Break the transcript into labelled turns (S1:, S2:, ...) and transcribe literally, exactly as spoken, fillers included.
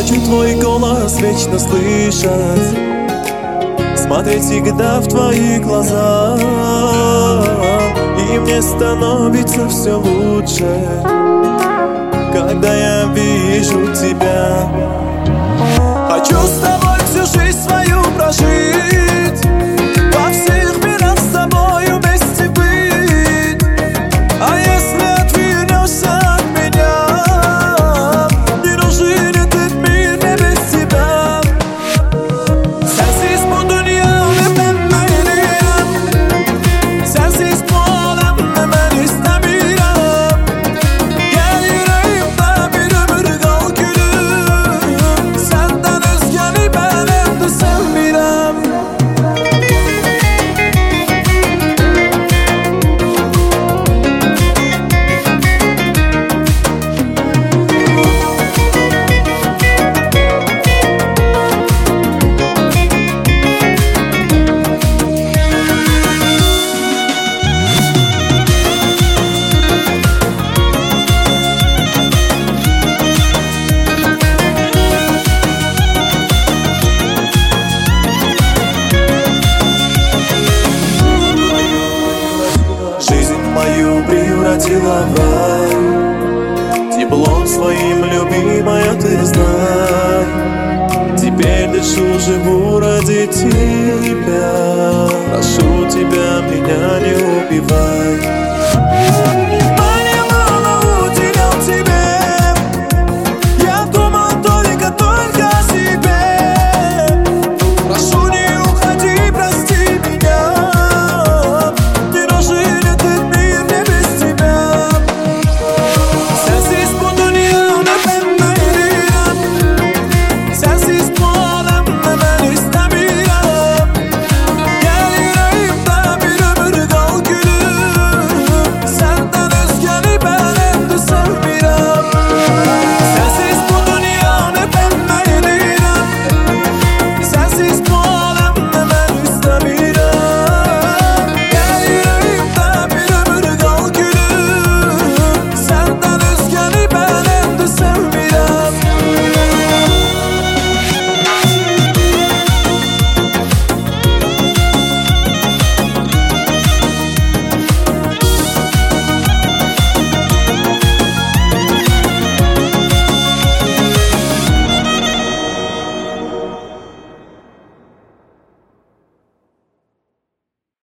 S1: Хочу твой голос вечно слышать, смотреть всегда в твои глаза, и мне становится все лучше, когда я вижу тебя. Хочу с тобой всю жизнь свою прожить, во всех мирах с тобою вместе быть. А если отвернешься от меня, не нужен этот мир мне без тебя. Sensiz bu dünya ve ben böyleyim, sensiz bu alem ve ben istemiyorum. Gel yüreğimde bir ömür kal gülüm, senden özgeni ben hem de sevmirem. Жизнь мою превратила в рай, теплом своим любимая ты знай. Теперь дышу, живу ради тебя, прошу тебя, меня не убивай.